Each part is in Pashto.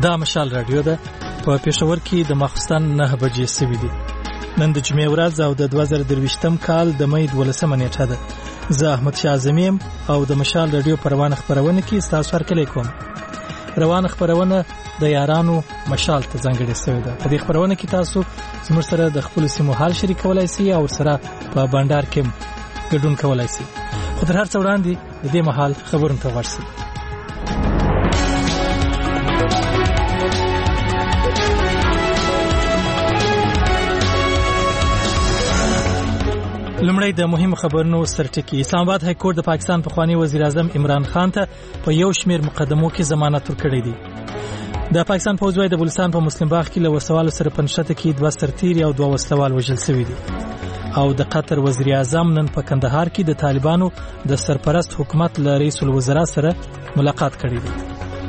دا مشال رادیو ده په پېښور کې د ماخستن 9 بجې سوي دي. نن د جمعې ورځ او د 2023م کال د مې 12مه نیټه ده. زه احمد شاه اعظمیم او د مشال رادیو پروانه خبرونه کې تاسو هرکلی کوم. روانه خبرونه د یارانو مشال ته ځانګړې شوې ده. په دې خبرونه کې تاسو زموږ سره د خپل سیمو حال شریکولای شئ او سره په بانډار کې ګډون کولای شئ. خو تر هر څه وړاندې د دې مهال خبرونه ته ورسئ. لمړی د مهمو خبرونو سرټکی. اسلام آباد های کورټ د پاکستان پخوانی وزیر اعظم عمران خان ته په یو شمیر مقدمو کې ضمانت ورکړی دی. د پاکستان پوځ وايي د بلوچستان په مسلم باغ کې له وسوالو سره پنځته کې 2 سرتیري او 2 وسلوال وژل شوي دي. او د قطر وزیر اعظم نن په کندهار کې د طالبانو د سرپرست حکومت له رئیس الوزرا سره ملاقات کړی دی.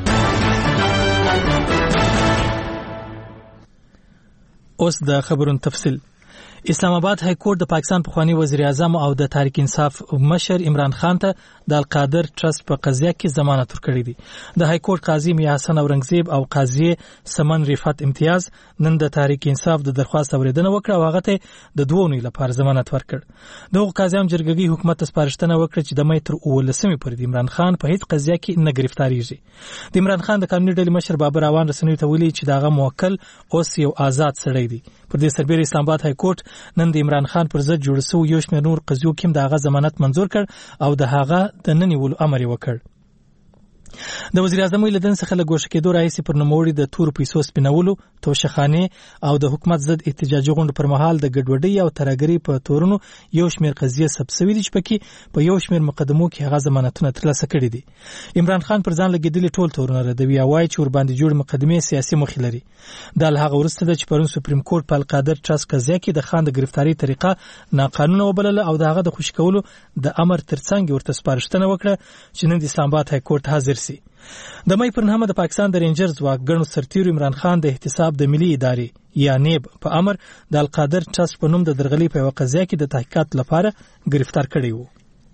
اوس د خبرونو تفصیل. اسلام آباد های کورټ د پاکستان پخوانی وزیر اعظم او د تحریک انصاف مشر عمران خان ته د القادر ټرست په قضیه کې ضمانت ورکړی دی. د های کورټ قاضي میا حسن اورنګزیب او قاضي سمن رفعت امتیاز نن د تحریک انصاف د درخواست اوریدنه وکړه او هغه ته د 2 اونۍ لپاره ضمانت ورکړ. دغه قاضیان جرګګي حکومت ته سپارښتنه وکړه چې د مې تر 19مې پورې د عمران خان په هیڅ قضیه کې نه گرفتاریږي. د عمران خان د قانوني ډلې مشر بابر روان رسنیو ته ویلي چې دغه موکل اوس یو آزاد سړی دی. پر دې سربېره اسلام آباد های کورټ نن د عمران خان پر ضد جوړ شوی یو شمېر نور قضیو کې د هغه ضمانت منظور کړ او د هغه د ننیولو امر وکړ. د وزیر اعظم ولدن څخه له ګوښه کېدو راځي پر نوموړي د تور پیسو سپینولو توشخانه او د حکومت ضد احتجاجي غونډو پر مهال د ګډوډۍ او ترهګرۍ په تورونو یو شمېر قضیې ثبت شوې دي چې پکې په یو شمېر مقدمو کې هغه ضمانتونه ترلاسه کړي دي. عمران خان پر ځان لګېدلي ټول تورونه ردوي او وايي چې ور باندې جوړ مقدمې سیاسي مخې لري. دا له هغه وروسته چې پرون سپریم کورټ په القادر ټرست قضیه کې د خان د گرفتاری طریقه ناقانونه وبلله او د هغه د خوشی کولو د امر ترڅنګ ورته سپارښتنه وکړه چې نن د اسلام آباد های کورټ حاضر شي. د مې پر 9 د پاکستان د رینجر ځواک ګڼو سرتیرو عمران خان د احتساب د ملي ادارې یا نیب په امر د القادر ټرست په نوم د درغلي په قضیه کې د تحقیقات لپاره گرفتار کړی وو.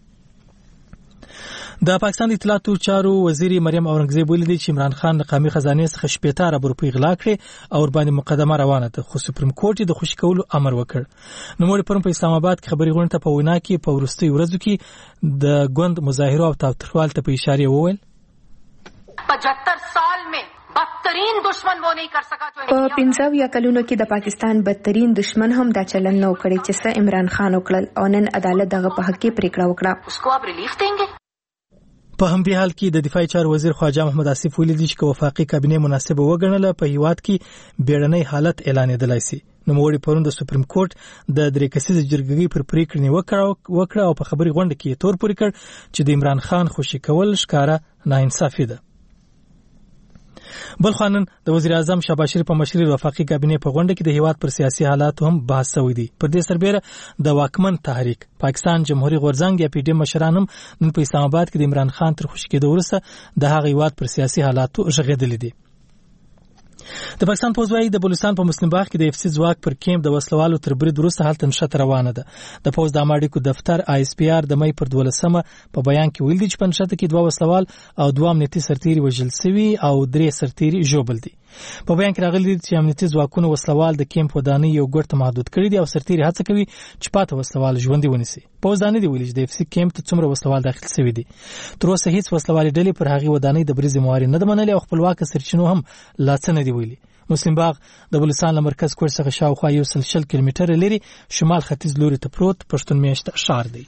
د پاکستان اطلاعاتو چارو وزیر مریم اورنګزیب ویلي چې عمران خان د قومي خزانې څخه 17 ارب روپۍ غلا کړې او ور باندې مقدمه روانه ده، خو سپریم کورټ د خوشی کولو امر وکړ. نوموړي پرون په اسلام آباد کې خبري غونډه په وینا کې په ورستي ورځو کې د ګوند مظاهرو او تاوتریخوالي ته په اشاره وویل 75 سال में بدترین دشمن وہ نہیں کر سکا جو په 15 یا کلونو کې د پاکستان بدترین دشمن هم دا چلن نو کړی چې سه عمران خان وکړل او نن عدالت دغه په حق کې پریکړه وکړه. اس کو آپ ریلیف دیں گے؟ په همدې حال کې د دفاعي چارو وزیر خواجه محمد آصف ویلي دی چې وفاقي کابینه مناسبه وګڼله په هیواد کې بیړنی حالت اعلانېدلای شي. نوموړي پرون د سپریم کورټ د 3 کسیزې جرګې پر پریکړه وکړه او په خبري غونډه کې تور پورې کړ چې د عمران خان خوشی کول ښکارا ناانصافي ده. بل خانن د وزیر اعظم شهباز شریف په مشرۍ وفاقي کابینه په غونډه کې د هیواد پر سیاسي حالات هم بحث شوی دی. پر دې سربېره د واکمن تحریک پاکستان جمهوریت غورځنګ یا پی ډی مشران هم نن په اسلام آباد کې د عمران خان تر خوشی کېدو وروسته د هغه هیواد پر سیاسي حالاتو ژغېدلي دي. د پاکستان پوځ وايي د بلوچستان په مسلم باغ کې د اف سی ځواک پر کیمپ د وسلوالو تر برید وروسته هلته نښته روانه ده. د پوځ د اماډیکو دفتر آی اس پی آر د مې پر 12مه په بیان کې ویل دي چې په نښته کې 2 وسلوال او 2 امنیتي سرتیري وژل شوي او 3 سرتیري ژوبل دي. په بیان کې راغلي چې امنیتي ځواکونو وسلوال د کیمپ ودانۍ یو ګوټ ته محدود کړی دي او سرتیري هڅه کوي چې پاته وسلوال ژوندي ونیسي. پوځ نه دی ویلي چې د اف سی کیمپ ته څومره وسلوال داخل شوي دي. تر اوسه هیڅ وسلوالي ډلې پر هغه ودانۍ د بریزي موارد نه منلې او خپلواک سرچینو هم لا څه نه دی ویلي. مسلم باغ د بلوچستان له مرکز کوټ څخه شاوخوا 100 کیلومتره لري شمال ختیځ لوري ته پروت پښتون میشت ښار دی.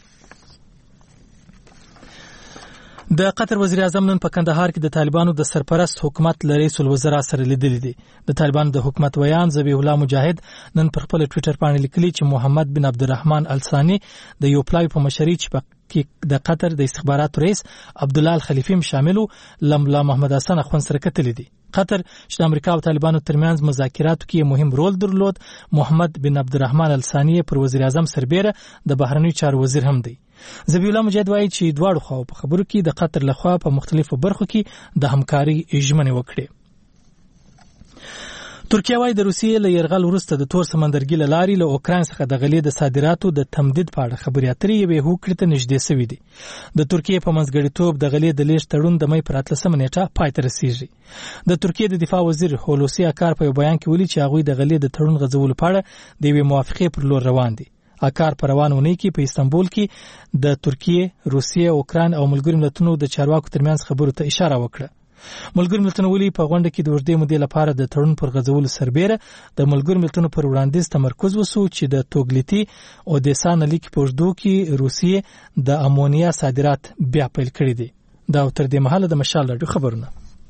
د قطر وزیر اعظم نن په کندهار کې د طالبانو د سرپرست حکومت له رئیس الوزرا سره لیدلي دي. د طالبانو د حکومت ویان ذبیح الله مجاهد نن پر خپل ټوئیټر باندې لیکلي چې محمد بن عبدالرحمن الثاني د یو پلاوی په مشرۍ چې کې د قطر د استخباراتو رئیس عبد الله الخلیفی شاملو لملا محمد حسن اخوند سره کتلي دي. قطر چې د امریکا او طالبانو ترمنځ مذاکراتو کې مهم رول درلود، محمد بن عبدالرحمن الثاني پر وزیر اعظم سربېره د بهرنیو چارو وزیر هم دی. ذبیح الله مجاهد وایي چې دواړو خواو په خبرو کې د قطر لخوا په مختلفو برخو کې د همکارۍ ژمنې وکړي. ترکیه وايي د روسیې له یرغل وروسته د تور سمندرګي له لارې له اوکراین څخه د غلې د صادراتو د تمدید په اړه خبرې اترې یوې هوکړې ته نږدې شوې دي. د ترکیې په منځګړیتوب د غلې د لیږد تړون د مې پر 18 نیټه پای ته رسیږي. د ترکیې د دفاع وزیر هولوسی اکار په بیان کې ویلي چې هغوی د غلې د تړون غځولو په اړه د یوې موافقې پر لور روان دي. اکار په روان اونۍ کې په استانبول کې د ترکیې، روسیې، اوکراین او ملګرو ملتونو د چارواکو ترمنځ خبرو ته اشاره وکړه. ملګرو ملتونو ویلي په غونډه کې د اوږدې مودې لپاره د تړون پر غځولو سربېره د ملګرو ملتونو پر وړاندیز تمرکز وسو چې د توګلیتي اودیسا نلیک په اوږدو کې روسیې د امونیا صادرات بیا پیل کړي دي. دا تر دې مهاله د مشال راډیو خبرونه.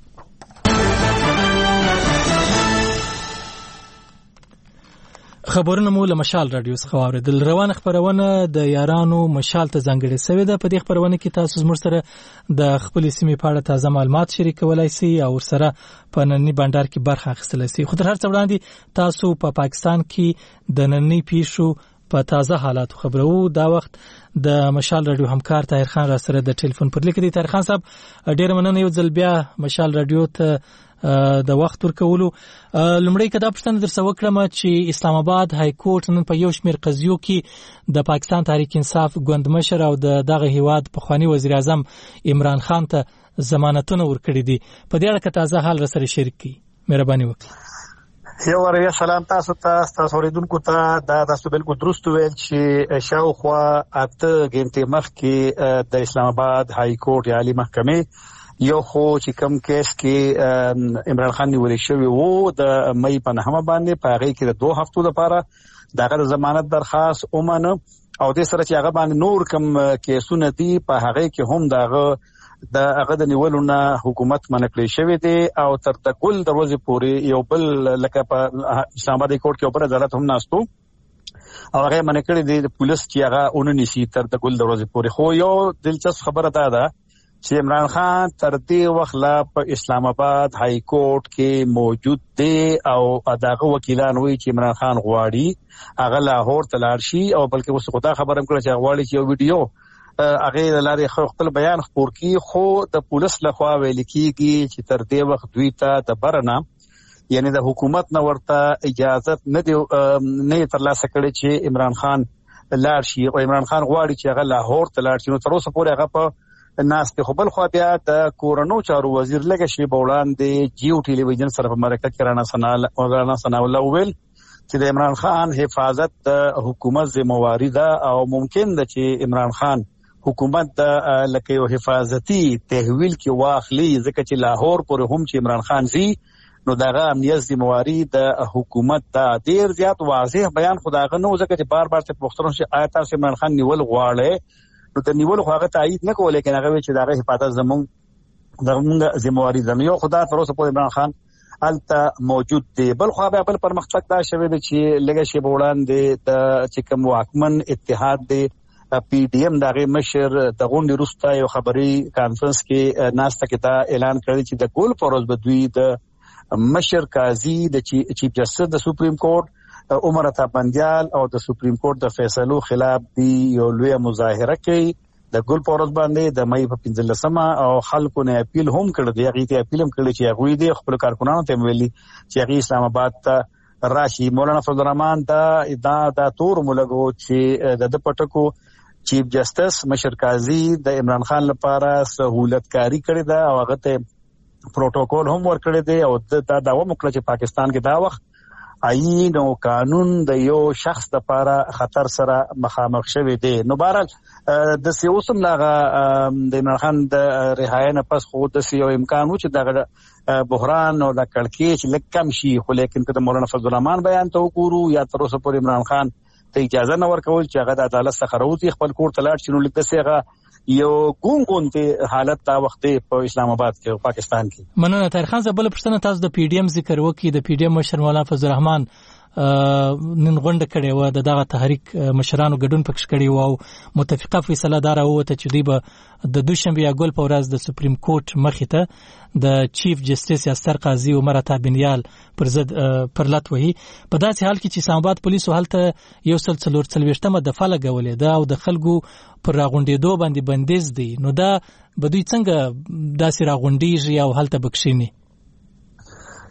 خبرونه مو له مشال راډیو څخه واوریدل. روانه خبرونه د یارانو مشال ته ځانګړې شوې ده. په دې خبرونه کې تاسو زموږ سره د خپل سیمې په اړه تازه معلومات شریکولای شئ او سره په نننی بانډار کې برخه اخیستلای شئ. خو تر هر څه وړاندې تاسو په پاکستان کې د نننی پیښو په تازه حالاتو خبرو. دا وخت د مشال راډیو همکار طاهر خان را سره د ټلیفون پر لیک دی. طاهر خان صاحب ډیر مننه یو ځل بیا مشال راډیو ته د وخت ورکولو. لومړی که دا پوښتنه درڅخه وکړم چې اسلام آباد های کورټ نن په یو شمېر قضیو کې د پاکستان تحریک انصاف ګوند مشر او دغه هیواد پخوانی وزیر اعظم عمران خان ته ضمانتونه ورکړي دي. په دې اړه که تازه حال را سره شریک کړئ مهرباني وکړئ. یو ور سلام تاسو اوریدونکو ته. دا تاسو بالکل درست ویل چې شاوخوا 8 غنټې مخکې د اسلام آباد های کورټ یا عالی محکمې یو خو چې کم کیس کې عمران خان نیول شوی وو د مې په 9 باندې په هغه کې د 2 هفتو لپاره دغه ضمانت درخواست اومنه او د سره چې هغه باندې نور کم کیسونه دي په هغه کې هم د نیولونه حکومت منکړی شوی دی او تر د ګل دروازې پورې یو بل لکه په اسلام آباد کورټ کې اوپر عدالت هم ناستو او هغه منکړی دی د پولیس چې هغه اونې نشي تر د ګل دروازې پورې. خو یو دلچسپ خبره ده چې عمران خان تر دې وخت لا په اسلام آباد های کورټ کې موجود دی او دغه وکیلان وایي چې عمران خان غواړي هغه لاهور ته لاړ شي او بلکې اوس خدا خبر هم کړه چې غواړي چې یو ویډیو هغه لارې خپل بیان خپور کړي. خو د پولیس لخوا ویل کېږي چې تر دې وخت دوی ته د برنه یعنی د حکومت نه ورته اجازه نه ترلاسه کړي چې عمران خان لاړ شي او عمران خان غواړي چې هغه لاهور ته لاړ شي. نو تر اوسه پورې هغه په ناس ته خپل خو بیا د کورونو چارو وزیر لګه شی بولاندې جیو ټلویزیون سره په مرکه کې رانا سنا الله ویل چې د عمران خان حفاظت د حکومت ذمہواری ده او ممکن ده چې عمران خان حکومت د لکه یو حفاظتي تحویل کې واخلي ځکه چې لاهور پر هم چې عمران خان زی نو دغه امنیت ذمہواری د حکومت د ډیر زیات واضح بیان خداغه نو ځکه چې بار بار ته پوښتنه شي آیا تاسو عمران خان نیول غواړي نو د نیول خو هغه تایید نه کوله لیکن هغه چې دغه حفاظت زمونږ ذمہواری ده. یو خدای تر اوسه پورې عمران خان الته موجود دی. بل خو بل پرمختګ دا شوی دی چې لګه شی وړاندې د چې کوم واکمن اتحاد دی پی ډی ایم دغه مشر د غونډې وروسته یو خبري کانفرنس کې ناسته کې دا اعلان کړی چې د ګول پروز بدوی د مشر قاضي د چیف جسټس د سپریم کورټ عمر عطا بندیال او د سپریم کورټ د فیصلو خلاف دی یو لوی مظاهره کوي د ګل پورز باندې د مې په 15 او خلکو نه اپیل هم کړی دی. هغه ته اپیل هم کړی چې هغه دې خپل کارکونانو ته ویلي چې هغه اسلام آباد ته راشي. مولانا فضل الرحمن دا تور ملګو چې د پټکو چیف جسټس مشر قاضي د عمران خان لپاره سہولت کاری کړی دا او هغه ته پروتوکول هم ورکړی دی او دا داوا وکړه چې پاکستان کې دا وخت آئین او قانون د یو شخص لپاره خطر سره مخامخ شوی دی. نو بهرحال د سیوسم لاغه د عمران خان د رهایی نه پس خو د سیو امکان و چې د بحران او د کړکېچ لکم شي. خو لیکن که د مولانا فضل الرحمن بیان ته وګورو یا تر اوسه پورې عمران خان ته اجازه نه ورکول چې هغه د عدالت څخه راوځي خپل کور ته لاړ شي. نو لکه څنګه یو ګونګونته حالت دا وخت په اسلام آباد کې او پاکستان کې. مننه طاهر خان صاحب. بل پښتنه تاسو د پی ډی ایم ذکر وکړي. د پی ډی ایم مشر مولانا فضل الرحمن نن غونډه کړې و دغه تحریک مشرانو ګډون پکښ کړی و او متفقه فیصله دار وته چې دوی به د دوشنبه یا ګل په ورځ د سپریم کورټ مخې ته د چیف جسټس یا ستر قاضي عمر عطا بندیال پر ضد پرلط وهي. په داسې حال کې چې اسلام آباد پولیسو هلته یو سلسله 40 دفعه لګولې ده او د خلکو پر راغونډېدو باندې بندیز دی. نو دا به دوی څنګه داسې راغونډېږي او هلته بکښینی؟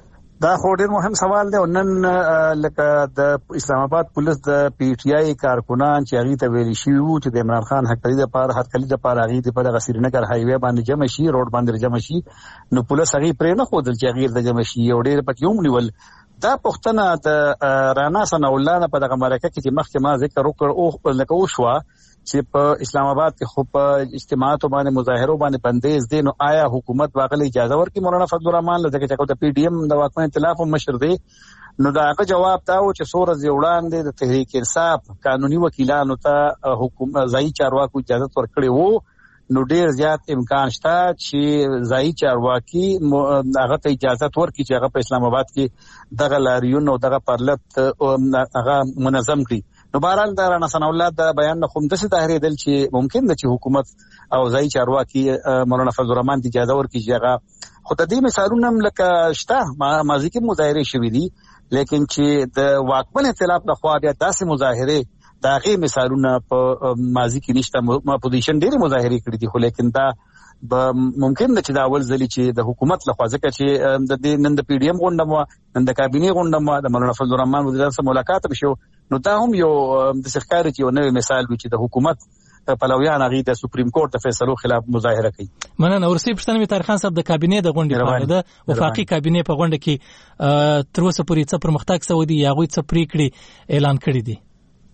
دا خو ډیر مهم سوال دی. نن لکه د اسلام آباد پولیس د پی ټی آی کارکونان چې هغه ته ویل شي چې د عمران خان هرکلی د پاره هغه د سرینگر هایوې باندې جمع شي، روډ باندې جمع شي، نو پولیس هغه پرې نه خودل چې هغه د جمع شي او ډیر پکې هم نیول. دا پښتنه د رانا سن الله په دغه مرکه کې چې مخکې ما ذکر وکړ او لکه او شوا چې په اسلام آباد کې خو په اجتماعات باندې مظاهرو باندې بندیز دي، نو آیا حکومت واغلی اجازه ورکړي مولانا فضل الرحمن لکه چې د پی ډی ایم د واکمن ائتلاف مشر دی؟ نو دا هغه جواب دا و چې سورز وړاندې د تحریک انصاف قانوني وکیلانو ته حکومت ځای چارواکو اجازه ورکړي وو، نو ډیر زیات امکان شته چې ځای چارواکي هغه ته اجازه ورکړي چې هغه په اسلام آباد کې دغه لاریون او دغه پرلط هغه منظم کړي. نو بهرحال دا رانا ثنا الله د بیان نه کوم داسې تحریدل چې ممکن ده چې حکومت او ځای چارواکي مولانا فضل الرحمن ته اجازه ورکړي چې هغه خو د دې مثالونه هم لکه شته ماضي کې مظاهرې شوې دي، لیکن چې د واکمن ائتلاف لخوا بیا داسې مظاهرې د هغې مثالونه په ماضي کې نشته. اپوزیشن ډېرې مظاهرې کړي دي، خو لیکن دا ممکن ده چې دا اول ځلې چې د حکومت لخوا، ځکه چې د دې نن د پی ډی ایم غونډه مو، نن د کابینې غونډه مو، د مولانا فضل الرحمن وزیر سره ملاقات وشو، نو دا هم یو د ښکاري چې یو نوی مثال وي چې د حکومت پلویان هغه د سپریم کورټ د فیصلو خلاف مظاهره کوي. مننه. ورسې پښتنه می طاهر خان صاحب د کابینې د غونډې په اړه د وفاقي کابینې په غونډه کې تر اوسه پورې څه پرمختګ شوی دی یا غوي څه پریکړې اعلان کړې دي؟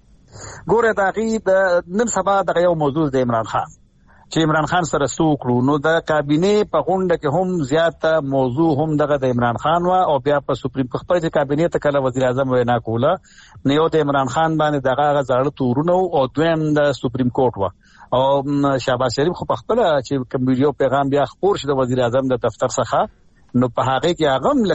ګوره دا غي د نن سبا د یو موضوع د عمران خان چې عمران خان سره سوکړو، نو د کابینې په غونډه کې هم زیاته موضوع هم دغه د عمران خان وا، او بیا په سپریم خپل کابینې ته کله وزیر اعظم وینا کوله، نو یو د عمران خان باندې دغه زړه تورونه او دویم د سپریم کورټ وا، او شهباز شریف خو په خپل چې کوم ویډیو پیغام بیا خبر شو د وزیر اعظم د دفتر څخه، نو په هغه کې هغه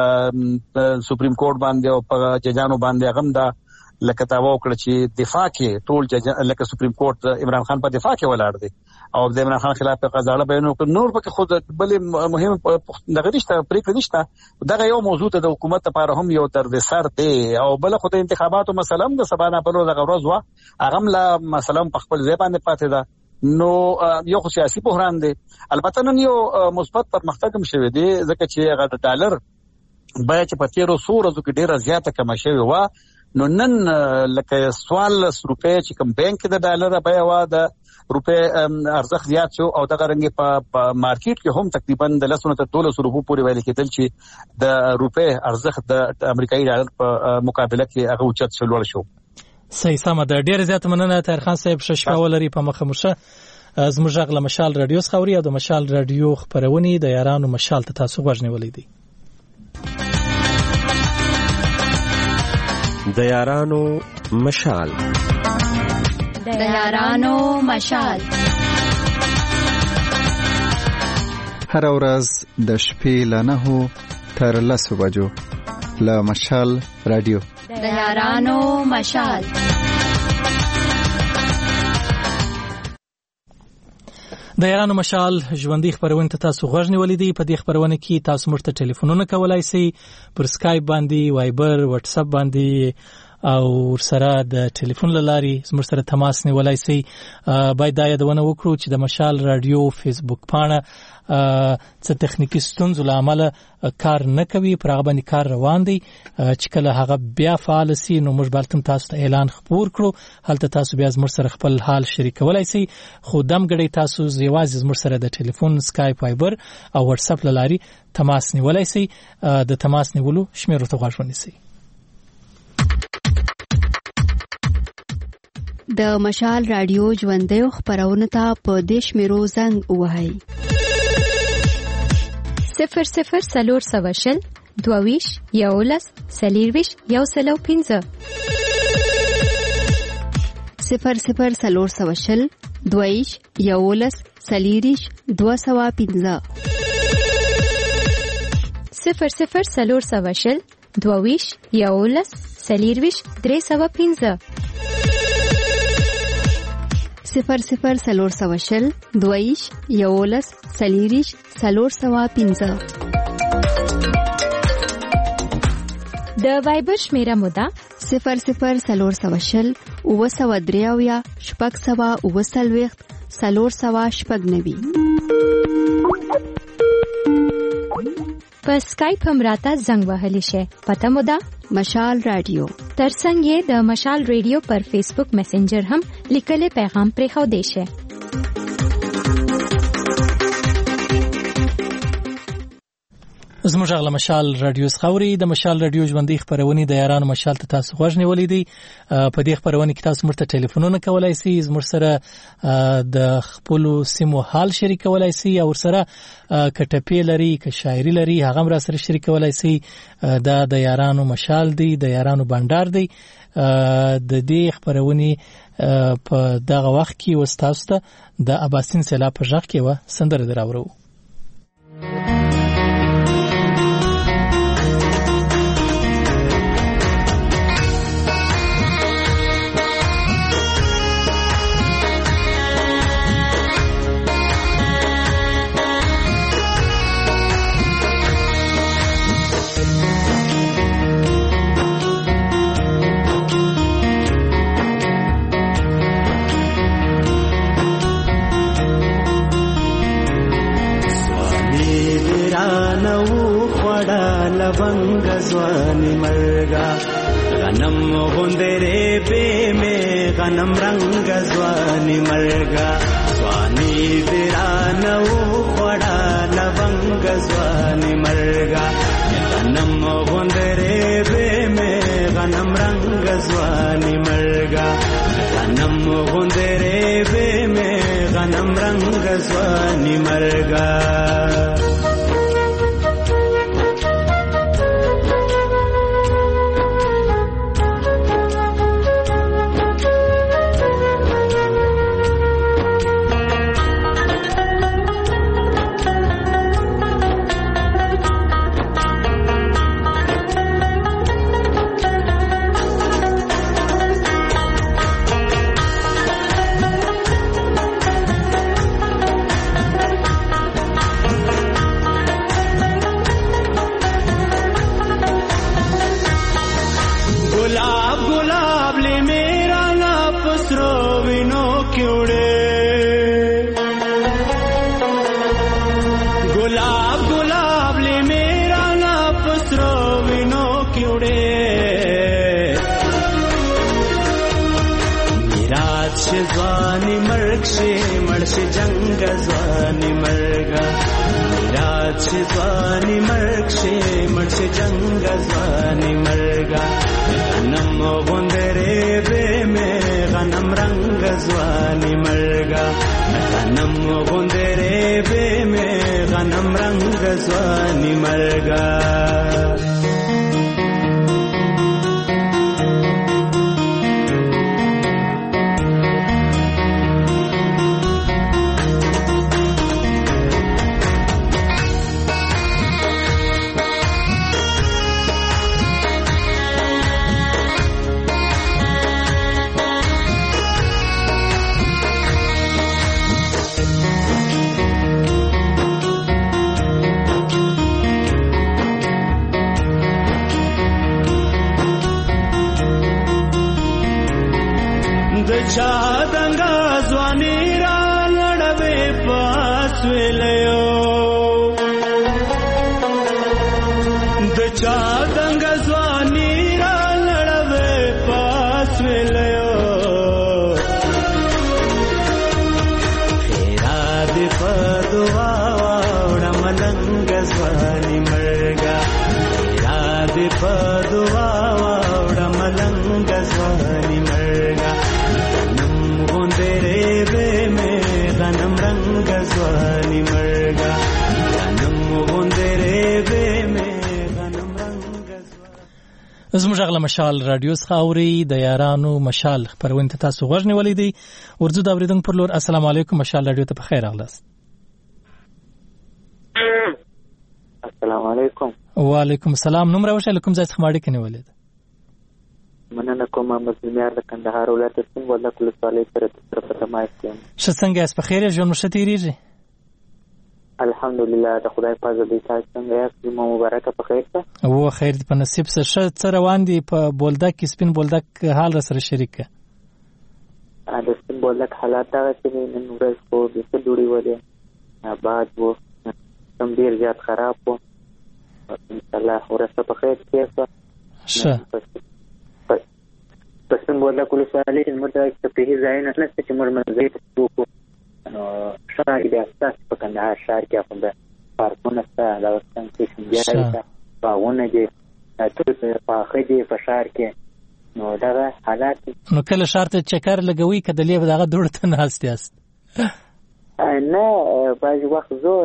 لکه سپریم کورټ باندې او په ججانو باندې هغه دا لکه دا وکړه چې دفاع کې ټول جج لکه سپریم کورټ عمران خان په دفاع کې ولاړ دی او د عمران خان خلاف قضاوت بیان وکړ. نور پکې خود بلې مهم دغه نشته، پریکړه نشته. دغه یو موضوع ته د حکومت لپاره هم یو درد سر دی، او بل خو د انتخاباتو مسله د سبا نه په ورځ دغه ورځ وا هغه لا مثلا په خپل ځای باندې پاتې ده. نو یو خو سیاسي بحران دی. البته نن یو مثبت پرمختګ هم شوی دی، ځکه چې هغه د ډالر بیه چې په تیرو څو ورځو کې ډیره زیاته کمه شوې وه، نو نن لکه 14 روپۍ چې کوم بانک د ډالر بیه وه د روپۍ ارزښت زیات شو، او دغه رنګ په مارکیټ کې هم تقریبا د 10 تر 12 روپو پورې ویل کېدل چې د روپۍ ارزښت د امریکایي ډالر په مقابله کې هغه اوچت شو، لوړ شو. صحیح سم ده. ډیر زیات مننه طاهر خان صاحب. شپه ولري په مخه مرشه. زموږ غږ له مشال رادیو څخه اوري، او د مشال رادیو خبرونه د یارانو مشال ته تاسو غوښنولې دي. د یارانو مشال، د یارانو مشال. هر ورځ د شپې له 9 تر 10 بجو له مشال رادیو. د یارانو مشال. د یارانو مشال ژوندۍ خبرونه ته تاسو غوښنولې دي. په دې خبرونه کې تاسو موږ ته ټلیفونونه کولای شئ، پر سکایپ باندې، وایبر، واتس اپ باندې، او سره د ټلیفون لاري زموږ سره تماس نیولای شئ. باید دا یادونه وکړو چې د مشال رادیو فیسبوک پاڼه څه تخنیکی ستونزو له امله کار نه کوي، پر هغه باندې کار روان دی. چې کله هغه بیا فعال شي نو موږ بلتم تاسو ته اعلان خبر کړو، هلته تاسو بیا زموږ سره خپل حال شریکولای شئ. خو دمګړی تاسو یوازې زموږ سره د ټلیفون، سکایپ، وایبر او واتس اپ لاري تماس نیولای شئ. د تماس نیولو شمیر ته غواړئ ونیسئ. د مشال رادیو ژوندۍ خبرونه ته په دیش میرو زنګ وهاي 00 سلور سواشل دوویش یولس سلیرویش یو سلو 15 00 سلور سواشل دوویش یولس سلیریش 215 00 سلور سواشل دوویش یولس سلیرویش 315 00 سلور سواشل دویش یولس سلیریش 315 د وایبر شمیره مودا 00 سلور سواشل او سو دریاویا شپږ سوا او سلويخت سلور سوا شپږ نوي په اسکایپ هم راته زنګ وهلی شي. پته مو ده مشال رادیو. ترڅنګ یې د مشال رادیو پر فیسبوک میسنجر هم لیکلي پیغام پرې خو دی شي. زموږ غلا مشال رادیو خوري د مشال رادیو ژوندۍ خبرونه د یارانو مشال ته تاسو غوښ نیولې دي. په دې خبرونه کې تاسو مرته ټلیفونونه کولای شئ، زموږ سره د خپل سیمو حال شریکولای شئ او سره کټپی لري ک شاعري لري هغه را سره شریکولای شئ. د یارانو مشال دی، د یارانو بندر دی. د دې خبرونه په دغه وخت کې وستاسته د اباسین سیلاب په ځخ کې و سندره دراورو. लवंग स्वानी मरगा गनम गुंदरे पे में गनम रंग स्वानी मरगा स्वानी तेरा नौ बड़ा लवंग स्वानी मरगा गनम गुंदरे पे में गनम रंग स्वानी मरगा गनम गुंदरे पे में गनम रंग स्वानी मरगा स्वानी मर्क्षे मर्षे जंग स्वानी मर्गा राज स्वानी मर्क्षे मर्षे जंग स्वानी मर्गा गनम गुंदरे बे में गनम रंग स्वानी मर्गा गनम गुंदरे बे में गनम रंग स्वानी मर्गा चादंगा स्वानी रा लड़वे पास वेलयो द चादंगा स्वानी रा लड़वे पास वेलयो फेरा दे पदवा वड़ा मलंग स्वानी मरगा फेरा दे पदवा वड़ा मलंग स्वानी मरगा तेरे बे में गनम रंग स्वानी मरगा गनम तेरे बे में गनम रंग زموږ غلا مشال رادیو خاوري د یارانو مشال خبرونه تاسو غوښنه ولیدي ورځو د اوریدونکو پر لور السلام علیکم مشال رادیو ته بخیر اغلاست. السلام علیکم. وعلیکم السلام. نوم راوښه لکم ځای څخه ماړی کنه ولید مننه کوم مسلمان د کندهار ولایت سیم ولا کله صالح سره په تماس کې څنګه اس په خیر ژوند مشتریږي الحمدلله د خدای په فضل تاسو څنګه یاست مبارکه په خیر ته او خیر دې په نصیب سره روان دي په بولدک سپین بولدک حال سره شریک د سپین بولدک حالات دا چې نن ورځ په دې ډوړي وله بعد وو سم ډیر زیات خراب وو الله ورسته په خیر کېسه شه پس موږ ولا کول سوالې چې موږ ته په هیڅ ځای نه نشته چې موږ منځي ته وکړو نو شای د اساس په کندهار شهر کې خپل پارکونه سره دا څنګه چې بیا باونه دي ټول په خدي په شهر کې نو دا حالات نو کله شرط چکر لګوي کده لیو دغه دوړ ته ناستیاست نه بعض وخت زه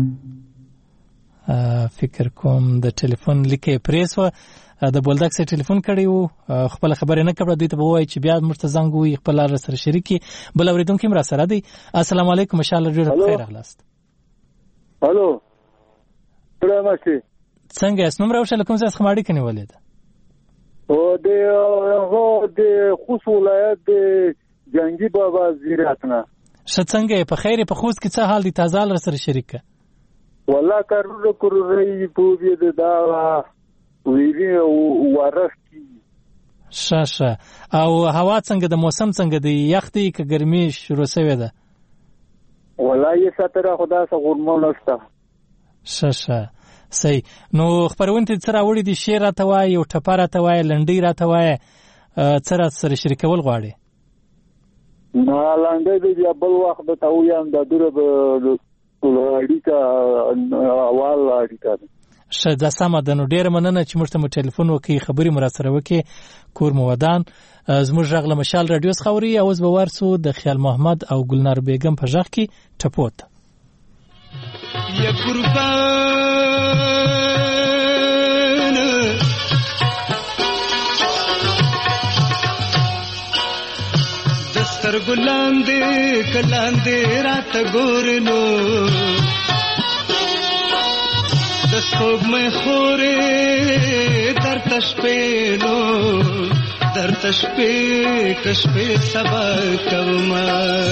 فکر کوم د ټلیفون لیکه پریس و د بولدک سره ټلیفون کړی وو خپل خبرې نه کړه دوی ته وایي چې بیا مرتزنګ وي خپل لار سره شریکي بل اوریدونکو مرا سره دی السلام علیکم ان شاء الله ډیر خیر اخلاص الو سلام علیکم څنګه اس نوم راوښل کوم ځای خماړي کني ولید او د خوست ولایت د جنگي بابا زیراتنا څنګه په خیر په خوست کې څه حال دي تازه لر سره شریکه والله کارونه کوي په دې دا ویری ورښتي شاشه او هوا څنګه د موسم څنګه دی یخ دی که ګرمي شروع شوه ده والله یې ساتره خدا سره غرمه نشته شاشه صحیح نو خبرونه سره وړي دي شعر راته وای او ټپه راته وای لنډي راته وای سره سره شریکول غواړي نه لنډي دی بل وخت ته ویم د دوره اړیکه اول اړیکه شدا سم ده نو ډیر مننه چې موږ ته ټلیفون وکي خبري مر سره وکي کور مو ودان زموږ غله مشال رادیو خوري اوس به ورسو د خیال محمد او ګلنار بیگم په ژغ کې ټپوت یا قربان دستر ګلان دې کلان دې رات ګورنو دسوګ مې خورې در تشپېلو در تشپې کشپې سبا کوما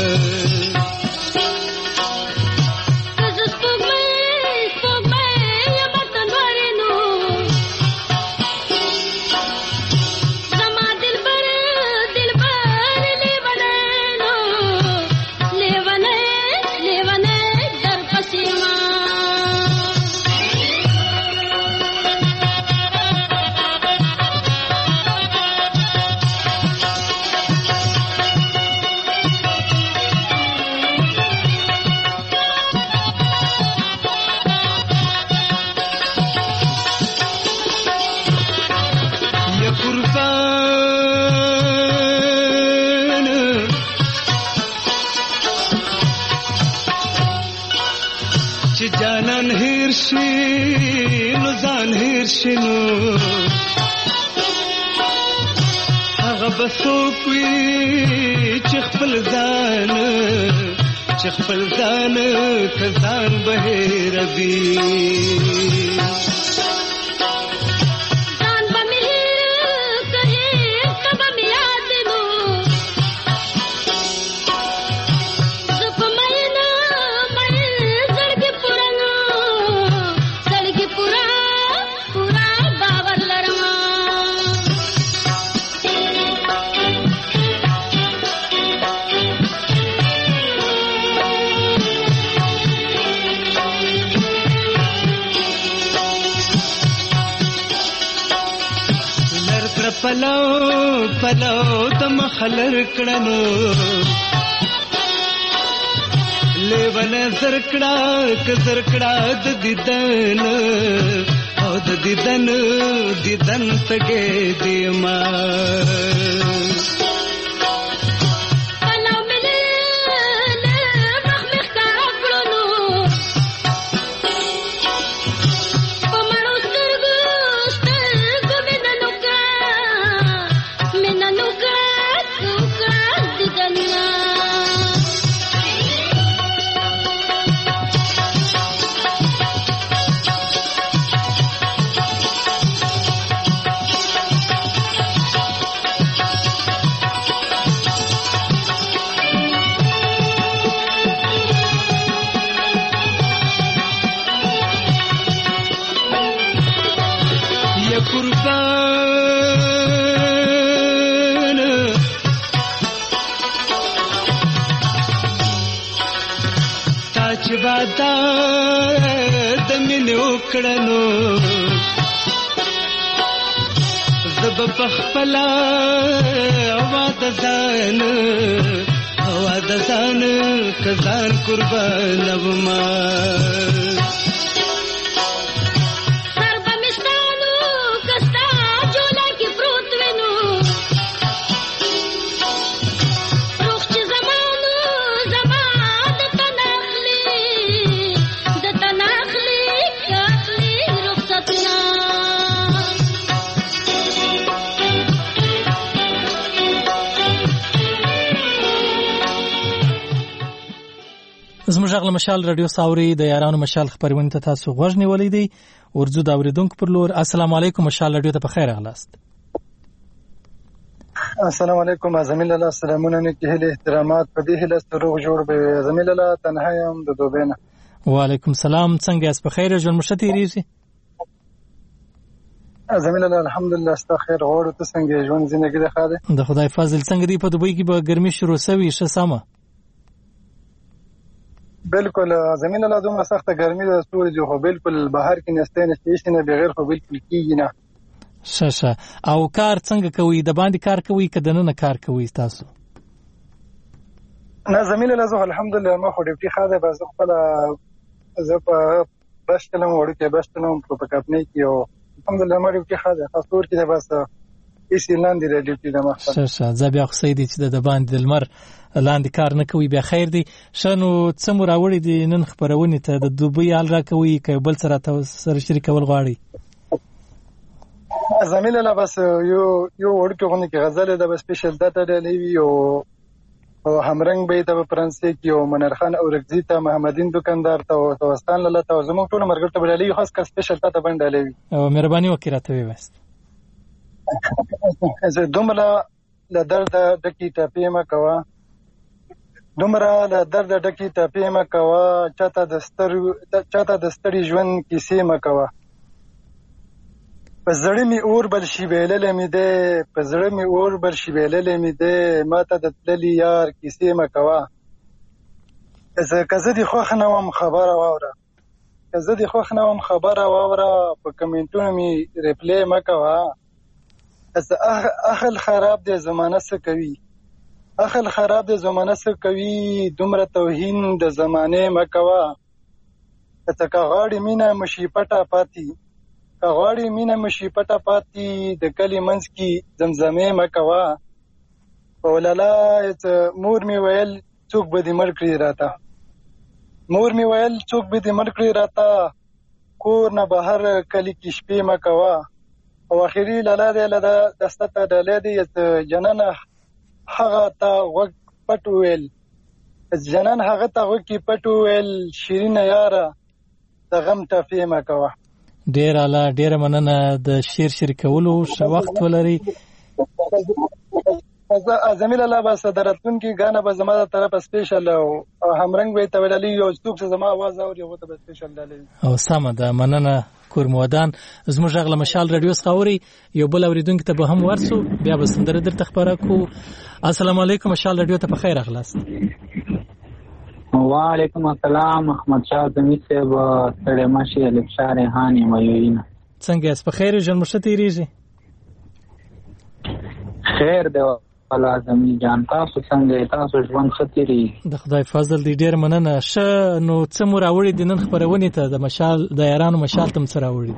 جانان هیر شي نو ځان هیر شنو هغه بسوک وي چې خپل ځان کزان بهر بي پلو تم خلر کړنو لیوان زرکړه د دیدن او د دیدن تګې دیما زب پخپلا واد ځان کزان قربان وما زموږ غل مشال رادیو ساوري د یارانو مشال خبرونه ته تاسو غوږ نیولې دي ورزو دا اوریدونکو پر لور السلام علیکم مشال رادیو ته په خیر اغلاست السلام علیکم زميل الله سلامونه نیکه له احترامات په دې هله سترو جوړ به زميل الله تنهایم د دوبینه وعلیکم سلام څنګه اس په خیر ژوند مشتي ریږي زميل الله الحمدلله است خیر غوړ ته څنګه ژوند زندګی ده خاله د خدای فضل څنګه دی په دوبۍ کې به ګرمي شروع شوی شه سمه بالکل زمين الله دومره سخته ګرمي ده سوري جو خو بالکل بهر کې نشته نشته نه بغیر خو بالکل کیږي نه شه او کار څنګه کوي د باندې کار کوي کده نه کار کوي تاسو نه زمين الله زه الحمدلله ما خو ډیوټي خاله بس خپل زه په بشتلم ورته بشتلم په کاپنی کې او الحمدلله ما ډیوټي خاله خاصور کې بس ایسی لاندې د ډیوټي د مخه شه زبیا خو سیدی چې د باندې دلمر لاندې کار نه کوي بیا خیر دی شنو څمو راوړي دي نن خبرونه ته د دوبۍ حال را کوي کابل سره سره شریکول غواړي زميل الله بس یو ورکه غونې کې غزل ده بس سپیشل داتا دی او همرنګ به ته فرانسې کې او منرخان او رغزی ته محمدین دکاندار ته او توستان لاله ته زموږ ټول مرګ ته بلالي خاص کا سپیشل داتا باندې لوي او مهرباني وکړه ته وست زه دومره ل درد ډکی ټاپې ما کوا دومره ل درد ډکی ټاپې ما کوا چاته د ستړي ژوند کیسې ما کوا په زړه می اور بل شي ویللې می ده په زړه می اور بل شي ویللې می ده ماته د تللی یار کیسې ما کوا کزه دي خو خنوم خبره واوره کزه دي خو خنوم خبره واوره په کمنټونو می ریپلی ما کوا اخل خراب دی زمانه څه کوي اخل خراب دی زمانه څه کوي دومره توهین د زمانه مکوا ته کغاړي مینا مشي پټه پاتی کغاړي مینا مشي پټه پاتی د کلی منځ کی زمزمه مکوا وللا مور می ویل څوک به دې مړ کړی راته مور می ویل څوک به دې مړ کړی راته کور نه بهر کلی کې شپې مکوا او اخیری لاله دې لدا دسته ډلې دې جنن هغه تا وګ پټویل جنن هغه تا وګ کی پټویل شیرین یاره د غم ټفې ما کوه ډیر اعلی ډیر مننه د شیر شریکولو شو وخت ولري زميل الله بس درتون کې غانا به زماده طرف سپیشل او همرنګ به تویللی یو څوک زما आवाज اوري او ته سپیشل دالي او سم ده مننه کورمودان زموږ غل مشال رادیو سخوري یو بل اوریدونکو ته به هم ورسو بیا به سندره درته خبره کو السلام علیکم مشال رادیو ته په خیر اخلاص وعلیکم السلام احمد شاه زمي صاحب سره ماشي الکشار هاني مېوینه څنګه اس په خیر جن مشتي ریږي خیر دی الله زمي جان تاسو څنګه تاسو ژوند خطري د خدای فضل دی ډیر مننه ش نو څمو راوړي د نن خبرونه ته د مشال د یارانو مشال تم سره راوړي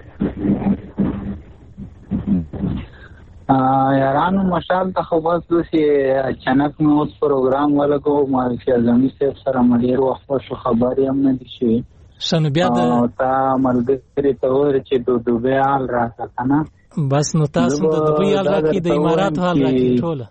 یارانو مشال ته خو بس دوی چنک نو اوس پروګرام ولګو ما چې زمي صاحب سره مډیر وخت شو خبرې هم نه دي شي شنو بیا د تا ملګری ته ور چې دوبه حال راځه کنه بس نو تاسو د دوی حال راکې د اماراتو حال راکې ټوله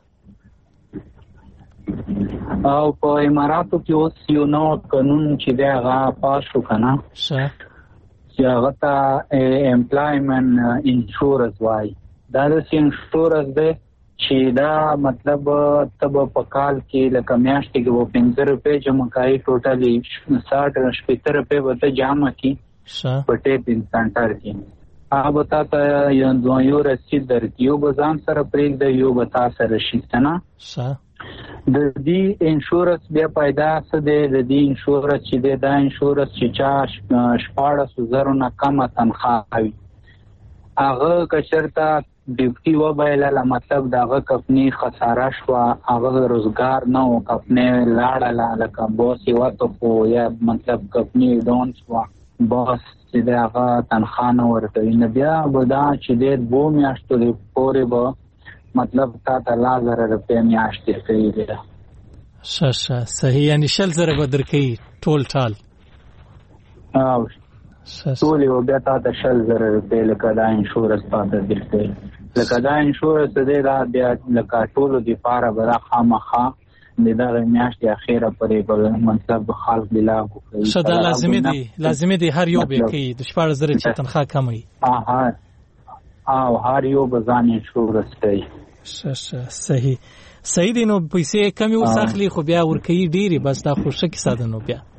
او په اماراتو کې اوس یو نو قانون چې دا غا پاس شو کنه چې هغه ته امپلایمنت انشورنس وای دا د انشورنس دی چې دا مطلب تب په کال کې لکه میاشتې کې 15 روپے جمع کوي ټوټالي 60 روپے وته جمع کی پټه دین سنټر کې هغه ته یو رسید درکیو بزان سره پرېږ د یو بتا سره شیتنه د دې انشورنس بیا پیدا څه دی د دې انشورنس چې دا انشورنس چې 14,000 نه کم تنخواه وي هغه کشرته ډیوټي وبایله مطلب دغه کپنی خساره شو هغه روزګار نه او کپنی لاړه لکه بوس وته خو یا مطلب کپنی ډون شو بوس چې دغه تنخواه نه ورکوي نه بیا بدا چې د 2 میاشتو پورې به مطلب تا ته 1000 روپۍ میاشتې کوي بیا شه صحیح یعنی 1000 به درکوي ټول ټال او ټول یو بیا تا ته 1000 روپۍ لکه دا انشورنس پاتې درکوي لکه دا انشورنس دی دا بیا لکه ټولو دپاره به دا خامخا د دغه میاشتې اخیره پورې به مطلب خلک بلا کوي ښه دا لازمي دی هر یو به کوي د 14000 چې تنخواه کم وي او هر یو به ځان انشورنس کوي ښه صحیح دی نو پیسې کمې ورڅخلي خو بیا ورکوي ډېرې بس دا خو ښه کیسه ده نو بیا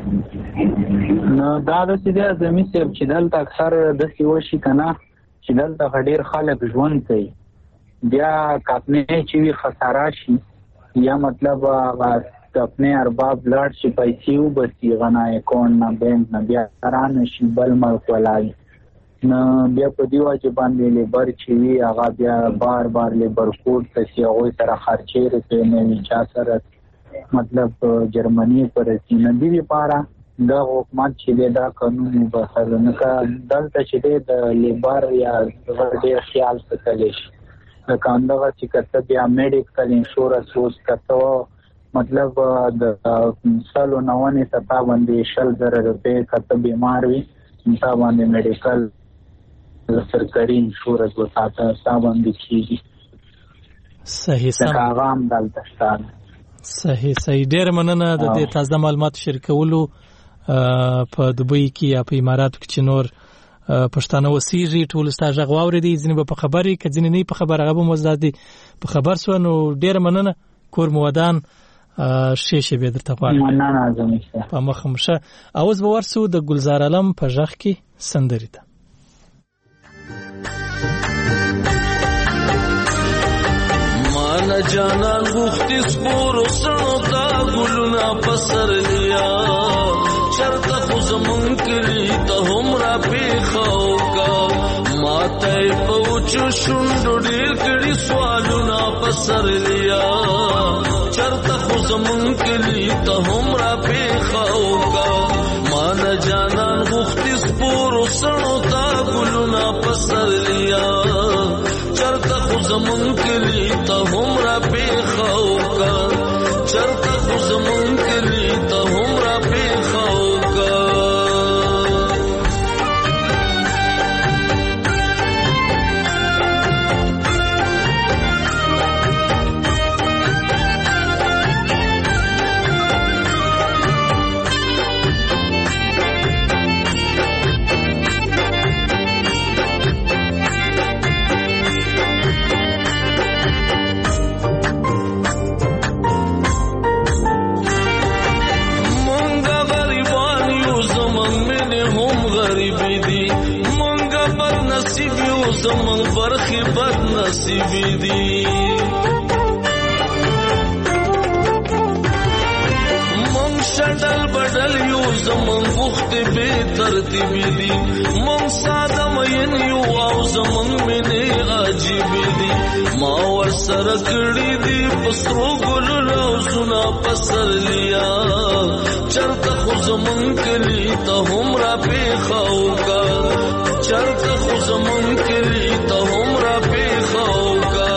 نو دا داسې دی زمي صاحب چې دلته اکثر داسې وشي که نه چې دلته ډېر خلک ژوند کوي بیا کپنې چې وي خساره شي یا مطلب کپنې ارباب لاړ شي پیسې وبسي هغه نه اکاونټ نه بینک نه بیا رانه شي بل ملک ولاړي نو بیا په دې وجه باندې لیبر چې وي هغه بیا بار لیبر کوډ ته چې هغوی سره خرچې روپۍ نه وي چا سره مطلب جرمني په رسي نه دې لپاره دا حکومت چې دی دا قانون وباسلو نو که دلته چې دی د لیبر یا ډېر خیال ساتلی شي لکه همدغه چې که ته بیا میډیکل انشورنس اوس که ته مطلب د 190 ته تا باندې 100,000 روپۍ که ته بیمار وي تا باندې میډیکل سرکاري انشورنس به تا باندې کېږي صحیح لکه هغه هم دلته شته صحیح ډېره مننه د دې تازه معلوماتو شریکولو په دوبۍ کې یا په اماراتو کې چې نور پښتانه وسیږي ټول ستا غږ واورېدي ځینې به په خبرې که ځینې نه په خبر هغه به مو زیات په خبر سو نو ډېره مننه کور مو ودان ښې شېبې درته غواړم مننه زمي په مخه مو ښه اوس به ورسو د ګلزار علم په غږ کې سندرې ته مانا جانان غوختی سپورو سنو تا گلونا پسر لیا چرتا خوزمون کلی تا هم را پیخاو کا ماتای پوچو شندو دیر کری سوالونا پسر لیا چرتا خوزمون کلی تا هم را پیخاو کا مانا جانان غوختی سپورو سنو تا گلونا پسر لیا چرتا خوزمون کلی تا هم را پیخاو کا چرتا خوزمون کلی تا هم را پیخاو کا زمن برخی بد نصیبی دی من شدل بدل یو زمن بخت بے ترتیبی دی من ساده مین یو او زمن منی عجیبی دی ما ور سره کړی دی پسرو ګل روزنا پسر لیا چرته خو زمن کلی ته هم را پیخاو کا چرته خو زمن کلی ته هم را پیخاو کا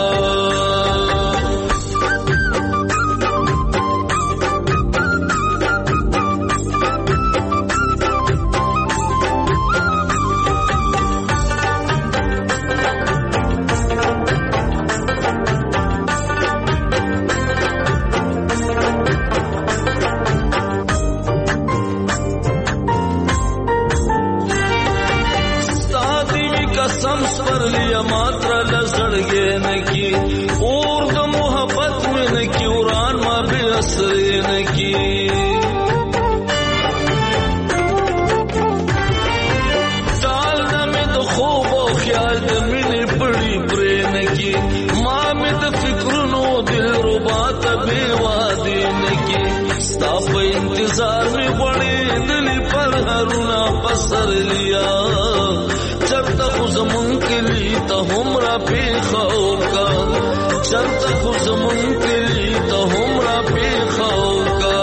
چرته خو زمون کلی ته هم را پیښو کا چرته خو زمون کلی ته هم را پیښو کا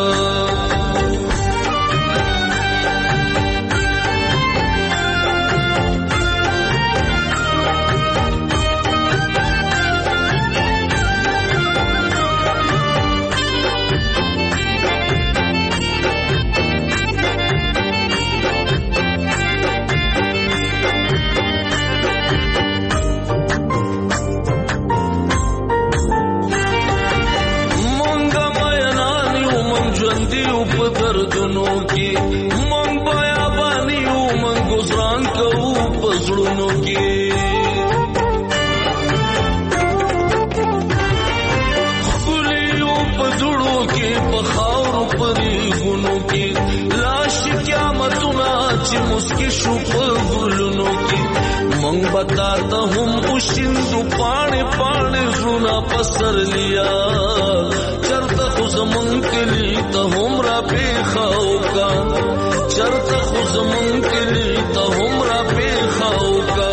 دردونو کی من بیا بانیو من گزران کو پزړونو کی خلیو پزړو کی پخاور پری غونو کی لاش قیامتونه چې مسکی شو پغلونو کی من بتا ته هم وشندو پاڼې پاڼې زړه پسر لیا چرته خو زمون کلی ته هم را پیښو کا چرته خو زمون کلی ته هم را پیښو کا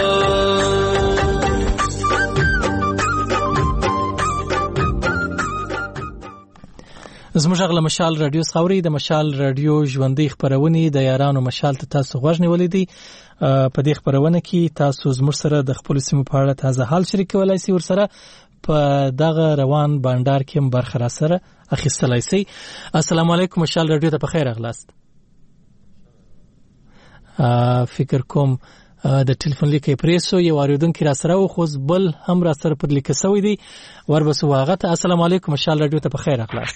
زموږ غل مشال رادیو خوري د مشال رادیو ژوندۍ خبرونه د یارانو مشال ته تاسو غوښ نیولې دي په دې خبرونه کې تاسو زموږ سره د خپل سیمو په اړه تازه حال شریکولای شئ ورسره په دغه روان بانډار کې برخه را سره اخیستلای شئ. السلام علیکم مشال رادیو ته په خیر اغلاست. فکر کوم د ټلیفون لیکي پریسو یو اوریدونکو را سره خو بل هم را سره پر لیکه سوی دی وربسو واغه ته. السلام علیکم مشال رادیو ته په خیر اغلاست.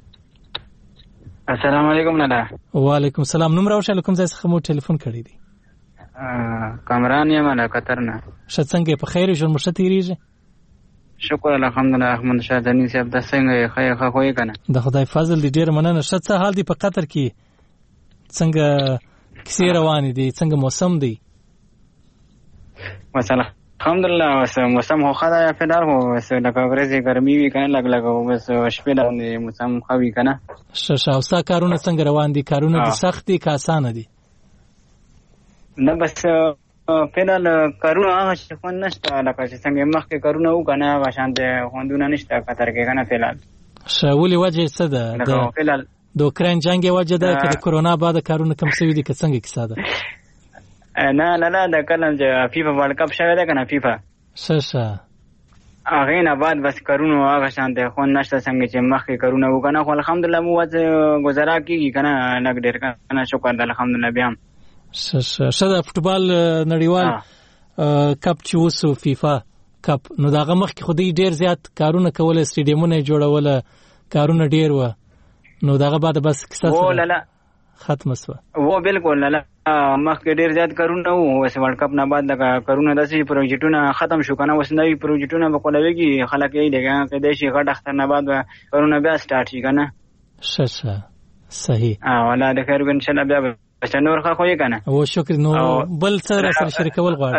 السلام علیکم ندا. وعلیکم السلام. نوم راوښه کوم ځای څخه مو ټلیفون کړی دی؟ کامران یم نه قطر نه. څنګه په خیر ژوند مشته تیریږي؟ شکر الحمدلله. احمد شاه دني صاحب د څنګه خیر خوې کنه د خدای فضل دی ډیر مننه. څه حال دی په قطر کې؟ څنګه کیسې روان دي؟ څنګه موسم دی؟ مثلا الحمدلله موسم خو خدای فدار هو لکه ورځې ګرمي وی کنه لګ بس شپه باندې موسم خوي کنه. شاوسا کارونه څنګه روان دي؟ کارونه دي سخت دي که آسان دي؟ نه بس فعل کارونه هغه څه خو نشته لکه چې څنګه مخکې کارونه وکنه هغه شان دي خوندونه نشته قطر کې کنه فعل شاولي وجه څه ده؟ د اوکراین جنگ وجه ده که د کرونا بعد کارونه کم شوي دي که څنګه کیسه ده؟ نه د کله چې فیفا ورلد کپ شوی ده کنه فیفا شه هغه نه بعد بس کارونه هغه شان دي خو نشته څنګه چې مخکې کارونه وکنه خو الحمدلله مو وځ گزارا کیږي کنه لګ ډیر کنه شکر ده الحمدلله. بیا شه د فوتبال نړیوال کپ چې وسو فیفا کپ نو داغه مخ کې خودي ډیر زیات کارونه کول سټیډیمونه جوړول کارونه ډیر و نو داغه بعد بس کیسه ختم شو. و بالکل لا مخ کې ډیر زیات کارونه وو وس ورلد کپ نه بعد لکه کارونه داسې پروجیکټونه ختم شو کنه وس نوې پروجیکټونه به کولويږي خلک یې دغه کې د شي غټ اختر نه بعد کارونه بیا سٹارټ شي کنه. شه صحیح ولا د خیر ان شاء الله بیا نور خو یې کنه. او شکر. نو بل سره شریکول غواړم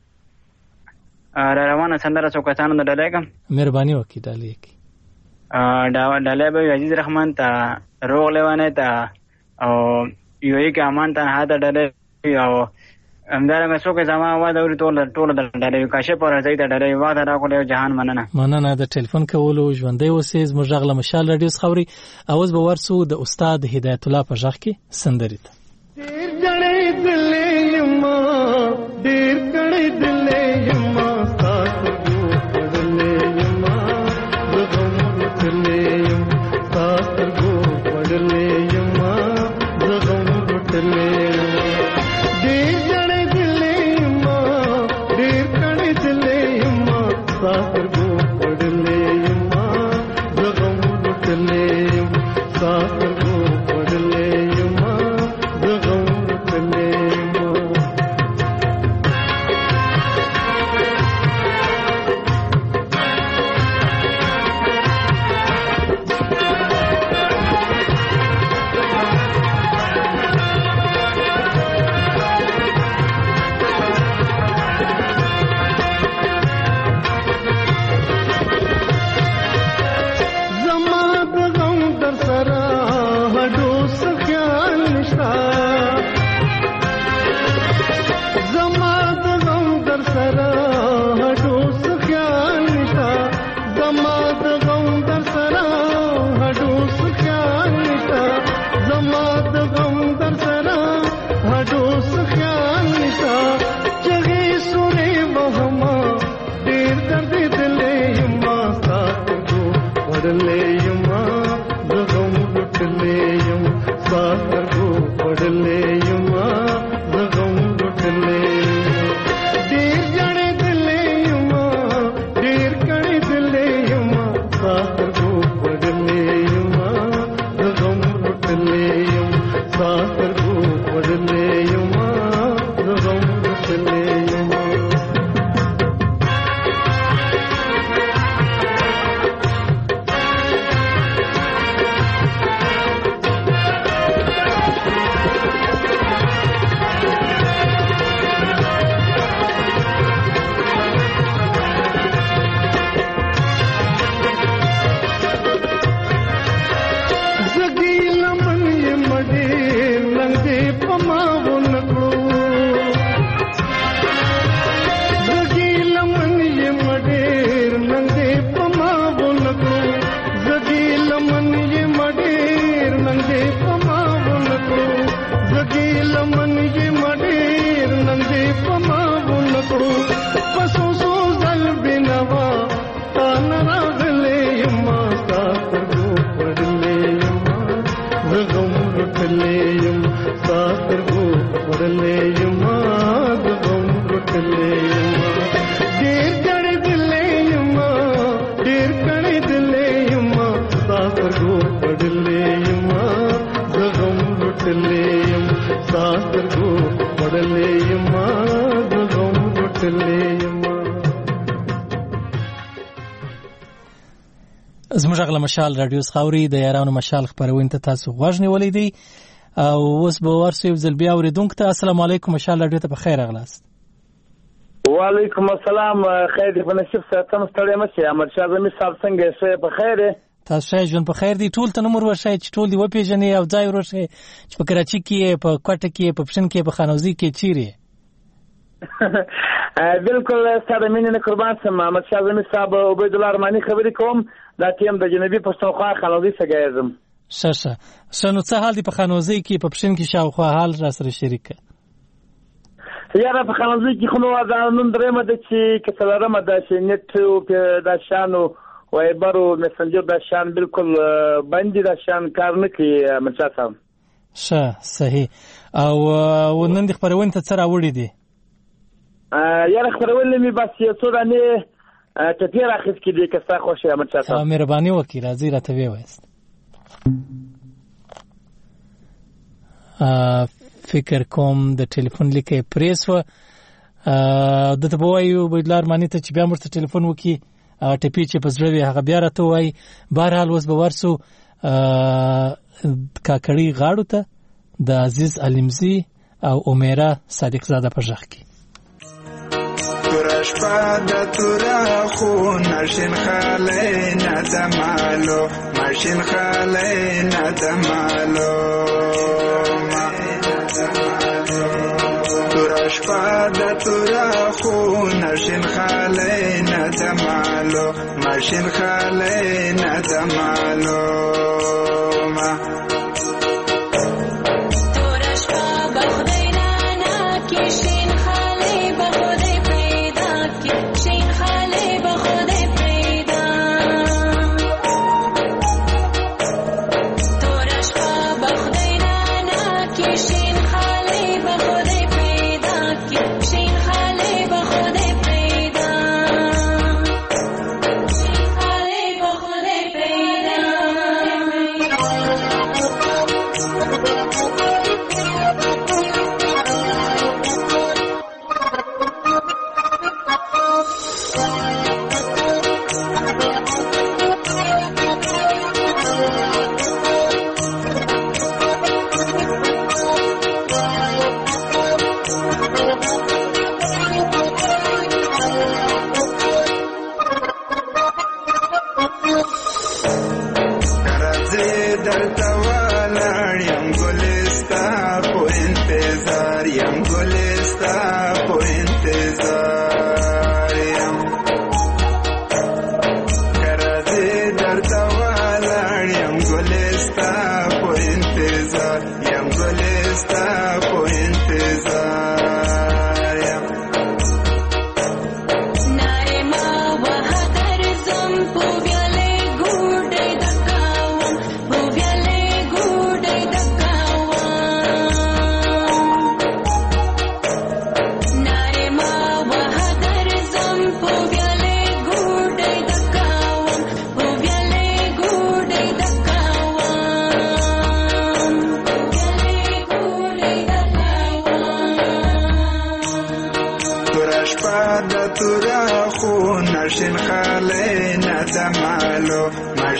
روانه سندره څوکاتانو د ډالېګم مهرباني وکړئ ډالېګي ډالې به عزیز رحمان ته روغ لیوانه ته او یو یک امان ته هدا ډالې او همدارنګه څوک زما आवाज اوري ټول د ډالې کاشه پر ځای ته ډالې واده راکول جهان مننه د ټلیفون کولو ژوندۍ اوسې زموږ غل مشال رادیو خوري اوس به ورسو د استاد هدایت الله په ځخ کې سندري ته. ډیر جړې دلې یما ډیر کړې دلې یما تاسو پړلې یما زغم وټلې یما تاسو پړلې یما زغم وټلې ډیر جړې دلې یما ډیر کړې دلې یما تاسو پړلې یما زغم وټلې یما تاسو پړلې یما पड़ले युमा जगम लुटले युम सातर को पड़ले युमा जगम लुटले देर जाने दिले युमा देर कणे दिले युमा सातर को पड़ले युमा जगम लुटले युम सातर को पड़ले युमा जगम लुटले युमा زموږ غل مشال رادیو خاوري د یارانو مشال خبرونه ته تاسو غوښنی ولیدي او اوس به ورسې ځل بیا اوریدونکو ته السلام علیکم مشال رادیو ته بخیر اغلاست وعلیکم السلام خیر په نصیب سره تم ستړی مشه احمد شاه زمي صاحب څنګه شه په خیر تاسو ښه ژوند په خیر دي ټول ته نمبر ورشي چې ټول دی و پیژنې او ځای ورشي چې په کراچي کې په کوټه کې په پښتون کې په خانوزي کې چیرې بالکل ستاسو مینه قربان سم احمد شاه زمي صاحب عبید الله ارمانی خبرې کوم دا ټیم د جنوبي پښتونخوا خانوزي څخه یم ښه نو څه حال دی په خانوزي کې په پښتون کې شاوخوا حال را سره شریک یاره په خانوزي کې خو نو دا نن درېمه د چې کڅلرمه د نت او د شانو وایبرو میسنجر د شان بالکل باندې د شان کار نه کوي مچا صاحب ښه صحیح او نن د خبرونه ته څه راوړی دي یاره خبرونه می بس یو څو دانه تطیر اخیس کې دې کستا خوشی احمد شاه صاحب مهرباني وکړئ راځي راته وایست فکر کوم د ټلیفون لیکه پریس و د ته بوایو بيدلار مانی ته چې بیا مرته ټلیفون وکي ټپی چې پزړوي هغه بیا راته وای بهرحال اوس به ورسو کاکړي غاړو ته د عزیز علمزي او امیره صادق زاده په ځخ کې تورش پاده تورا خو نشین خاله ندمالو ماشین خاله ندمالو تورش پاده تورا خو نشین خاله ندمالو ماشین خاله ندمالو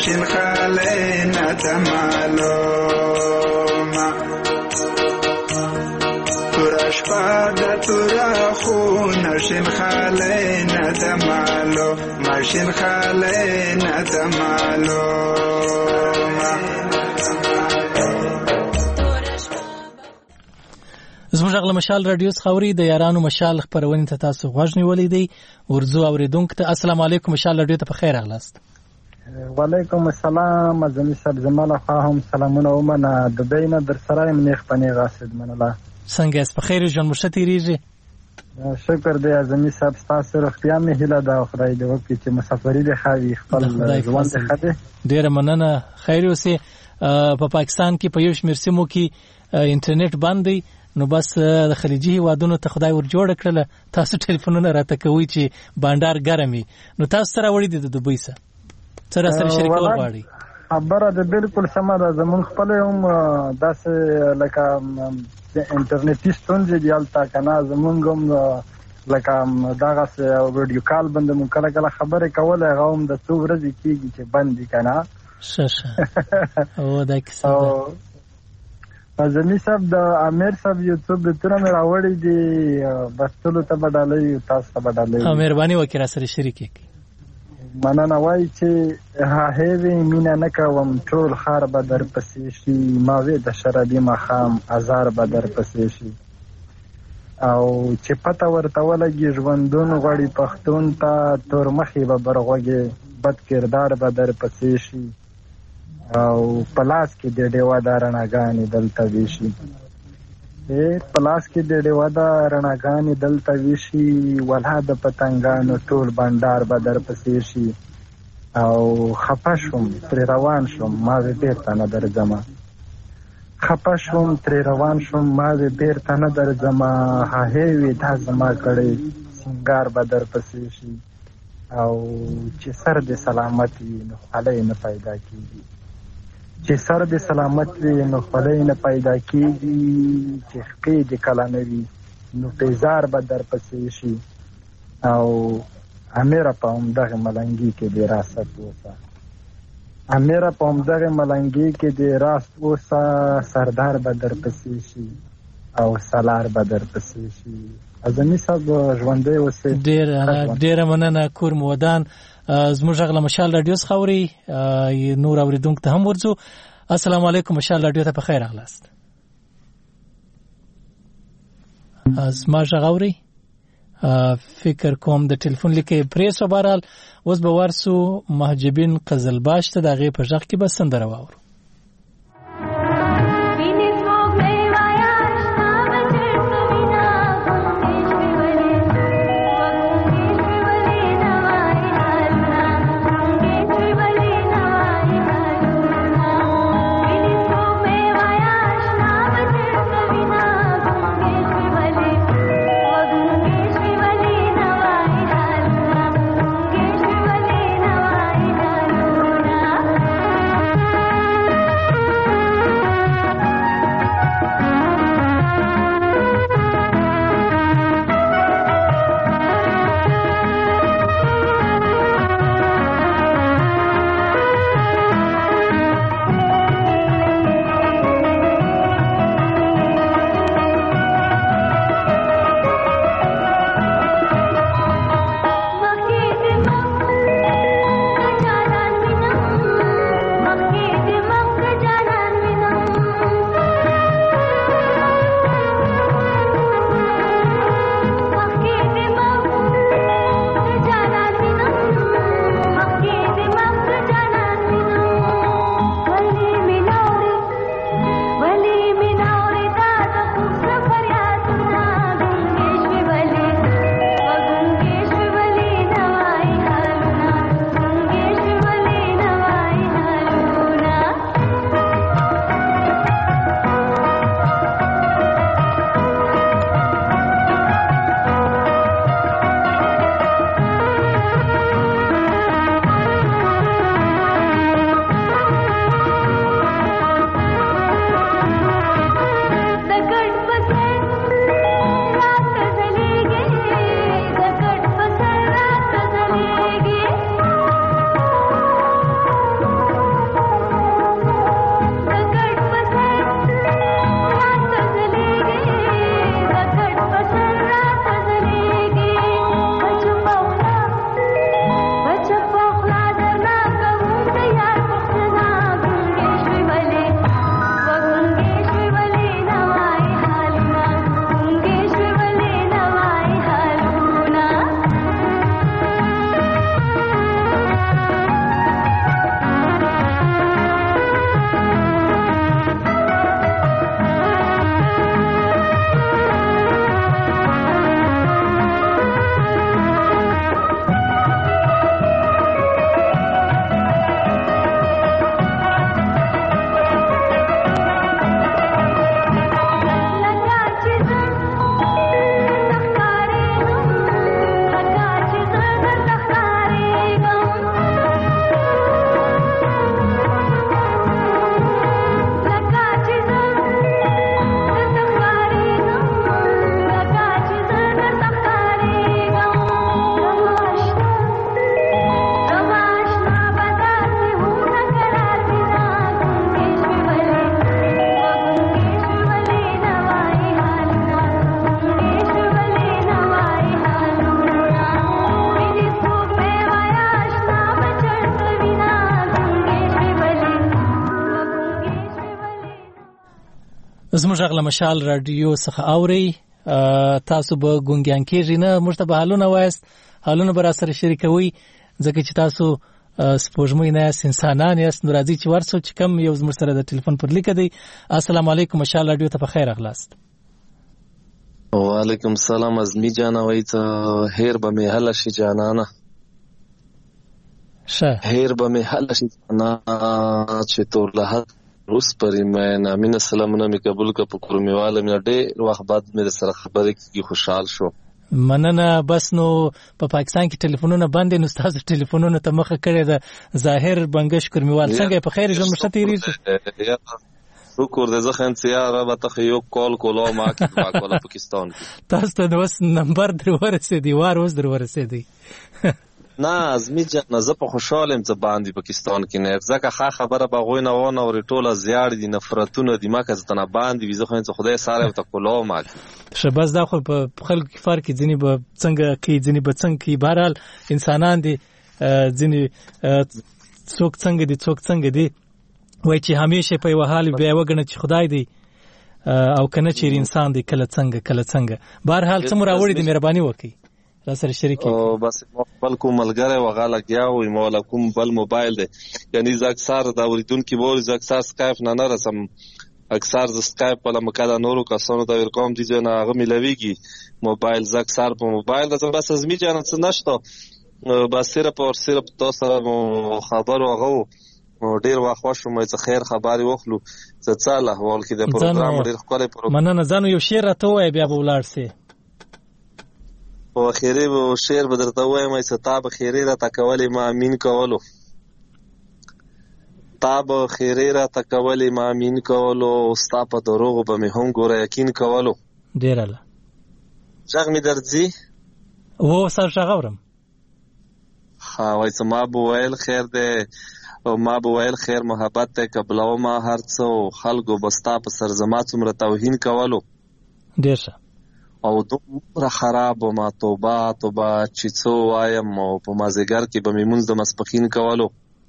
ماشین خاله ندمالوما تورا شپا دا تورا خو نشین خاله ندمالو ماشین خاله ندمالوما زموږ غل مشال رادیو خوري د یارانو مشال خبرونه ته تاسو غوښ نیولې دی ورزو اوریدونکو ته السلام علیکم مشال رادیو ته په خیر اغلاست وعلیکم السلام ازمی صاحب زماله خواهم سلامونه ومنه د بینه در سره منیخ پنی غاسد منله څنګه اس په خیر ژوند مشتی ریږي شکر دی ازمی صاحب تاسو روغتیا مې هیله دا خدای دې وکړي چې مسافری دې خاوي خپل ژوند ته خده ډیره مننه خیر اوسه په پاکستان کې په یو شمېر سیمو کې انټرنیټ بند دی نو بس د خلیجي هیوادونو ته خدای ور جوړ کړل تاسو ټلیفونونه راته کوي چې بانډار ګرمي نو تاسو سره وړي د دوبۍ سره شریکول غواړي خبره ده بالکل سمه ده زمون خپل هم داسې لکه انټرنیټي ستونزې دی البته کنه زمون هم لکه دغه ویډیو کال باندې مونږ کله خبرې کوله هغه هم د څو ورځې کېږي چې بند دي کنه شه او دا کیسه ازمی صاحب د امیر صاحب یوټیوب تر مې راوړی دی بستلو ته بدلې تاسو ته بدلې مهرباني وکړئ را سره شریک کړئ مننه وای چې هغه مینا نه کوم ټول خار به در پسې شي ما وې د شرابي مخام هزار به در پسې شي او چې پته ورته ولګي ژوندون غړي پښتون ته تور مخې به برغوږي بد کردار به در پسې شي او پلاس کې د ډیوا د رڼاګانې دلته ویشي پلاس کې د ډیوا د رڼاګانې دلته ویشي ولا د پتنګانو ټول بندار به در پسې شي او خپه شوم تر روان شوم ما بیرته نه درځم خپه شوم تر روان شوم ما بیرته نه درځم هغه وی دا زما کړي سنگار به در پسې شي او چې سر د سلامت وي نو خلای نه پیدا کیږي چې سر د سلامت وي نو خلای نه پیدا کیږي چې خپې د کلا نه وي نو پیزار به در پسې شي او امیر په همدغه ملنګي کې د راست وسه امیر په همدغه ملنګي کې د راست وسه سردار به در پسې شي او سالار به در پسې شي ازمی صاحب ژوندې اوسه ډیر مننه کور مودان زموږ غل مشال رادیو خوري نور اوریدونکو ته هم ورځو السلام علیکم مشال رادیو ته په خیر اغلاست از ما غوري فکر کوم د ټلیفون لیکي پریسو بارال اوس به ورسو محجبین قزلباش ته دغه په ځخ کې بسند راوړو زموږ غږ له مشال رادیو څخه اوري. تاسو به ګونګیان کېږئ نه، موږ ته به حالونه وایست، حالونه به راسره شریکوئ، ځکه چې تاسو سپوږمۍ نه یاست، انسانان یاست. نو راځئ چې ورسو چې کم یو زموږ سره د ټلیفون پر لیکه دی. السلام علیکم، مشال رادیو ته په خیر راغلاست. وعلیکم السلام ازمی جانا، وای ته هیر به می حل شي جانانه، هیر به می حل شي جانا چې تور له روس پرې مې نامینه سلامونه می قبول ک په کورمیواله مې ډېر وخت بعد مې سره خبرې کی خوشحال شو. مننه. بس نو په پاکستان کې ټلیفونونه بند دي، نو تاسو ټلیفونونه ته مخه کړی د ظاهر بنگش کورمیوال څنګه په خیر ژوند مشته تیریږي. شکر دې زخن سیاره به ته یو کال کولا ما کې واکولا پاکستان کې تاسو ته اوس نمبر در ورسېدی، وار اوس در ورسېدی. نه ازمی جان، زه په خوشاله یم چې باندې پاکستان کې نه ځکه ښه خبره به غوي نه ونه او ټوله زیار دي نفرتونه دي ما که ته نه باندې وي زه خو خدای سره ته کولا ما شباز دا خو په خلکو کې فرق ځنی به څنګه کې ځنی به څنګه کې بهرحال انسانان دي، ځنی څوک څنګه دي څوک څنګه دي، وای چې همیشه په یو حال بیا وګڼه چې خدای دی او کنه چې انسان دی کله څنګه. بهرحال څه مراوړي دي، مهرباني وکړئ را سره شریک. او بس بل کوم ملګری وغاله گیاو مولا کوم بل موبایل دی، یعنی ز اکثر دا اوریدونکو بول ز اکثر سکایپ نه رسم، اکثر ز سکایپ په لمکاله نورو کسانو دا ورکوم دي نه هغه ملويږي موبایل ز اکثر په موبایل دا بس از می جان څه نشته، بس صرف تاسو سره خبرو هغه ډیر واخوا شو مې څه خیر خبري وخلو څه څاله احوال کې د پروګرام ډیر ښکلی پروګرام. مننه. ځانو یو شعر راته وای بیا به ولاړ سي. او خیره به شعر به درته وایم چې تا به خیره را تکولې ما امین کولو، تا به خیره را تکولې ما امین کولو، ستا په دروغو به مې هم ګوره یقین کولو. ډیر الله ځغ می درځي و سر شغورم ها وای چې ما به ویل خیر دی او ما به ویل خیر محبت ته قبلو ما هر څو خلکو بستا په سرزما څومره توهین کولو. ډیر ښه. او دومره خراب و ما توبه چې څو وایم او په مازیګر کې به مې مونځ د مسپخین کولو،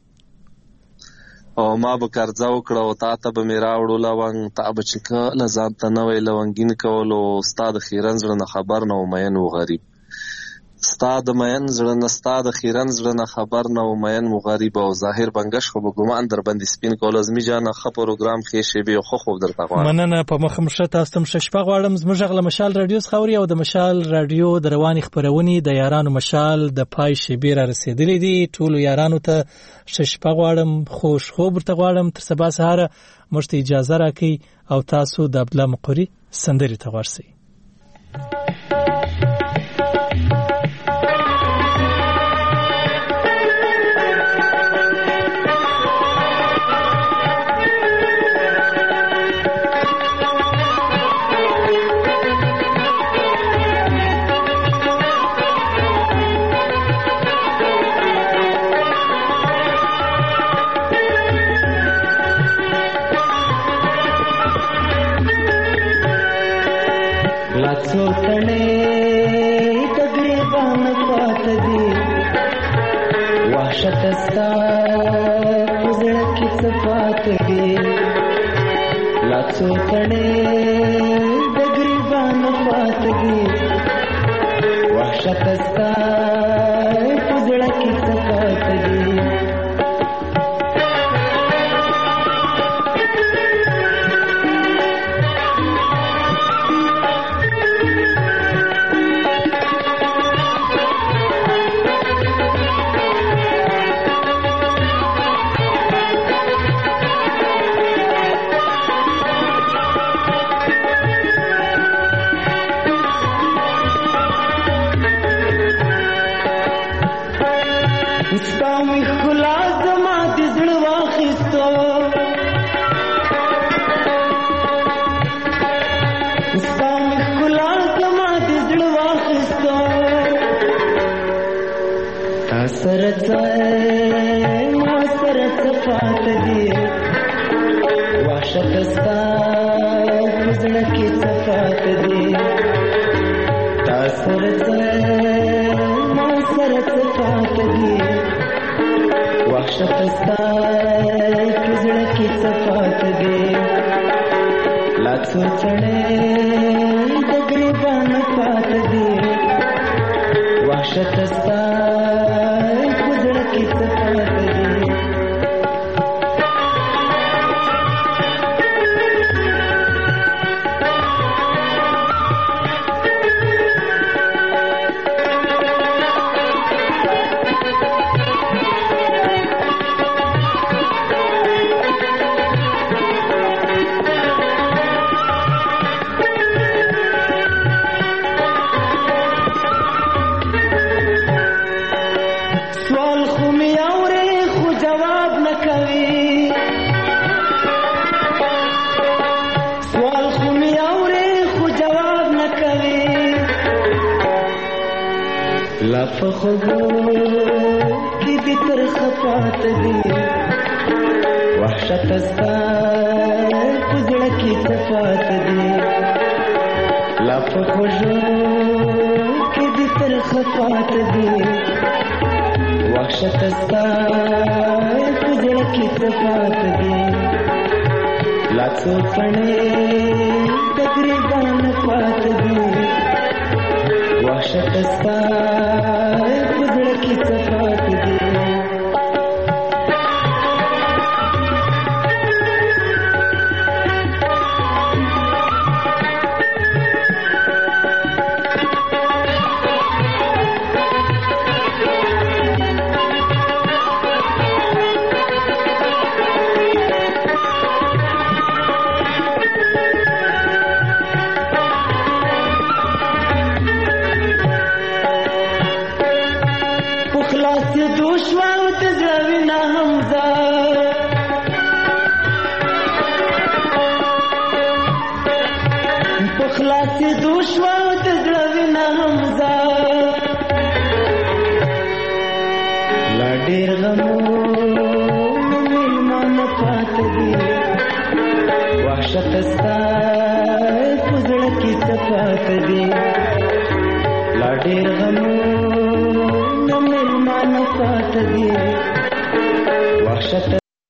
او ما به قرضه وکړه او تا ته به مې راوړو لونګ، تا به چې کله ځان ته نوی لونګین کولو. ستا د خیرن زړه نه خبر نه و مین و غریب، ستا د مین زړه نه ستا د خیرن زړه نه خبر نه و مین و غریب. او ظاهر بنگش خو به ګمان در باندې سپین کول ازمی جان ښه پروګرام ښه شی به خو خوب درته غواړم. مننه. په مخ مشه تاسو تم شپه غواړم. زموږ غل مشال رادیو خوري او د مشال رادیو د رواني خبرونې د یارانو مشال د پای شی بیره رسیدلې دي. ټول یارانو ته شپه غواړم، خوش خوب ورته غواړم. تر سبا سهار مشته اجازه راکړي او تاسو د عبد الله مقری سندري ته ورسئ. څو څړې د ګریبان پات دي وحشت ستا په زړه کې څه پات دي فخبو کی دی تر خفات دی وحشت استا پزړه کی صفات دی لا فخبو کی دی تر خفات دی وحشت استا پزړه کی صفات دی لا څو څنې تقریبا پات دی وحشت استا پزړه کې صفات دي خلاص دوشوا